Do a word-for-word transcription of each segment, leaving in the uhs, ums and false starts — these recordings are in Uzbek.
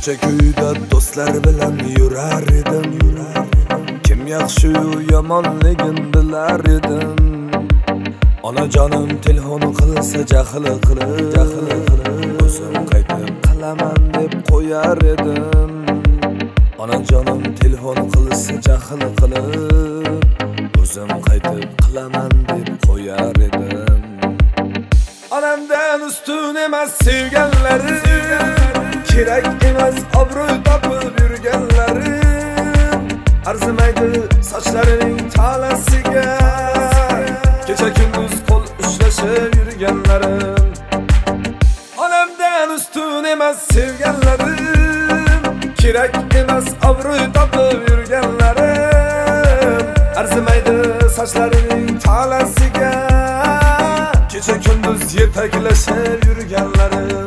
ko'cha-ko'yda do'stlar bilan yurar edim. Kim yaxshi-yu yomonligin bilar edim. Onajonim telefon qilsa jahli qilib, jahli qilib o'zim qaytib qilaman deb qo'yar edim. Onajonim telefon qilsa jahli qilib o'zim qaytib qilaman deb qo'yar edim. Onamdan ustun emas sevganlari, kerak emas obro'y topib yurganlari, arzimaydi sochlarining talasiga, kecha kunduz qo'l ushlashib yurganlarim. Onamdan ustun emas sevganlarim, kerak emas obro'y topib yurganlarim, arzimaydi sochlarining talasiga, kecha kunduz yetaklashib yurganlarim.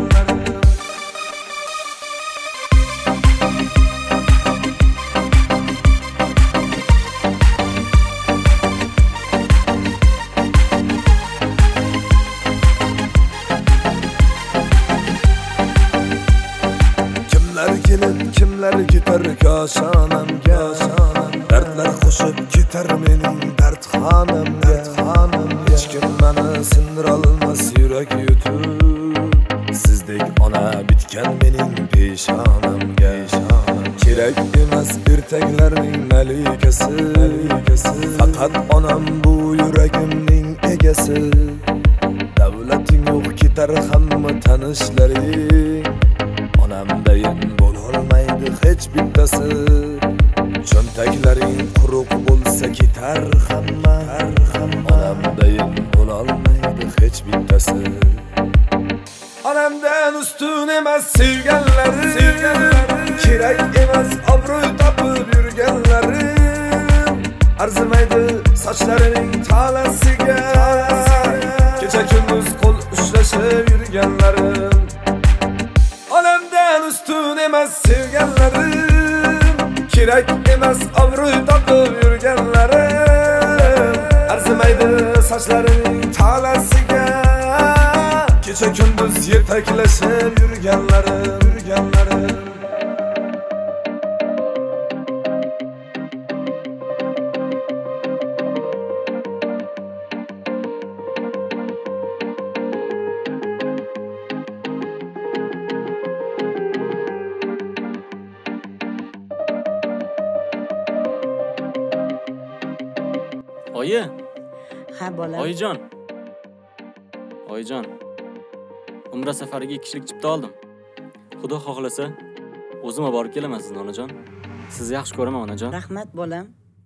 Kimlar kelib, kimlar ketar koshonamga, dardlar qo'shib ketar mening dardxonamga. Hech kim meni sindira olmas yurak yutib, sizdek ona bitgan mening peshonamga. Kerak emas ertaklarning malikasi, faqat onam bu yuragimning egasi. Davlating yo'q ketar hamma tanishlaring, onamdayin bo'lolmaydi hech bittasi. Cho'ntaklaring quruq bo'lsa ketar hamma, onamdayin bo'lolmaydi hech bittasi. Onamdan ustun emas sevganlari, kerak emas obro'y topib yurganlari, arzimaydi sochlarining talasiga, kecha kunduz qo'l ushlashib yurganlarim. Onamdan ustun emas sevganlarim, kerak emas obro'y topib yurganlarim, arzimaydi sochlarining talasiga, kecha kunduz yetaklashib yurganlarim, yurganlarim. Oyi. Ha bolam. Oyijon. Oyijon. Umra safariga ikkilik chipta oldim. Xudo xohlasa o'zim olib borib kelaman sizni onajon. Sizni yaxshi ko'raman onajon. Rahmat bolam.